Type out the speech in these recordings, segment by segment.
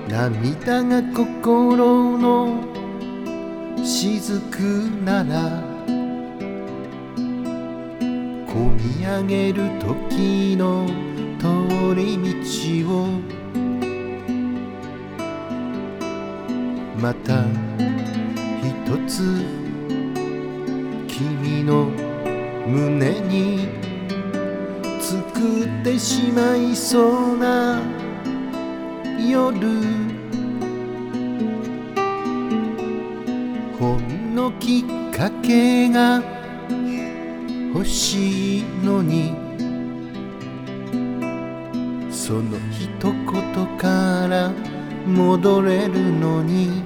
涙が心の雫ならこみ上げる時の通り道をまた一つ君の胸に作ってしまいそうな夜、ほんのきっかけが欲しいのにその一言から戻れるのに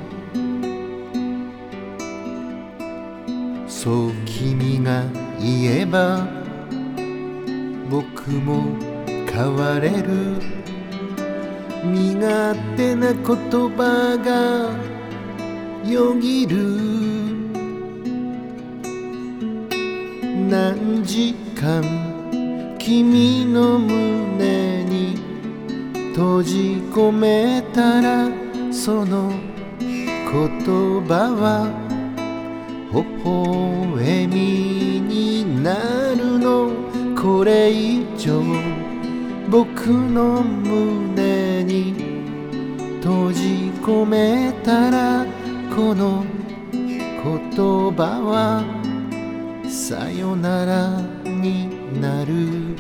そう君が言えば僕も変われる身勝手な言葉がよぎる何時間君の胸に閉じ込めたらその言葉は微笑みになるのこれ以上僕の胸に閉じ込めたらこの言葉はさよならになる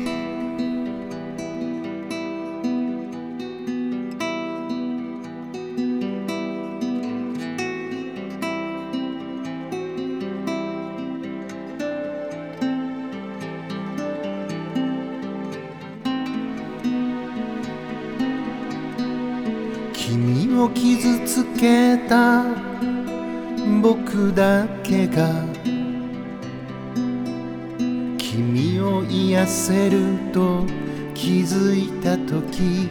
君を傷つけた僕だけが君を癒せると気づいた時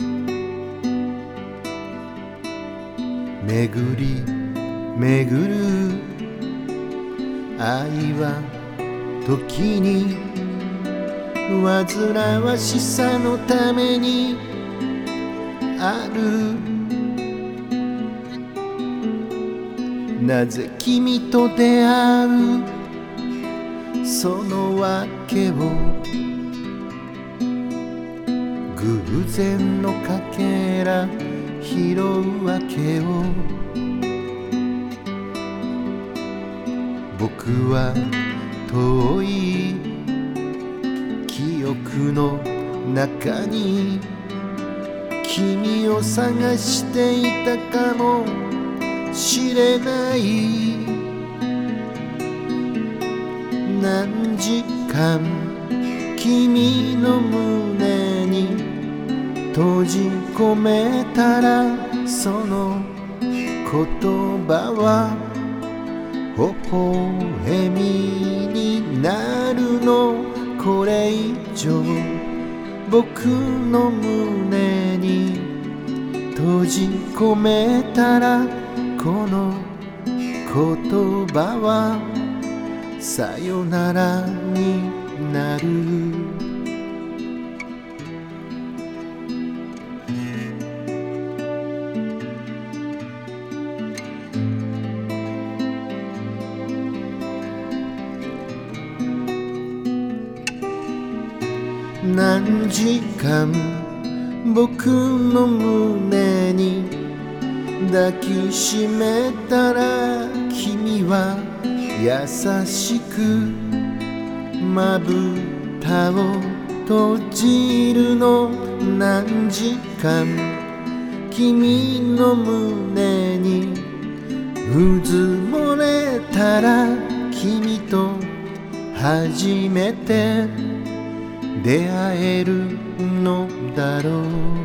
巡り巡る愛は時に煩わしさのためにあるなぜ君と出会うその訳を偶然のかけら拾うわけを僕は遠い記憶の中に君を探していたかもしれない何時間君の胸に閉じ込めたらその言葉は微笑みになるのこれ以上僕の胸に閉じ込めたらこの言葉はさよならになる何時間僕の胸に抱きしめたら君は優しくまぶたを閉じるの何時間君の胸にうずもれたら君と初めて出会えるのだろう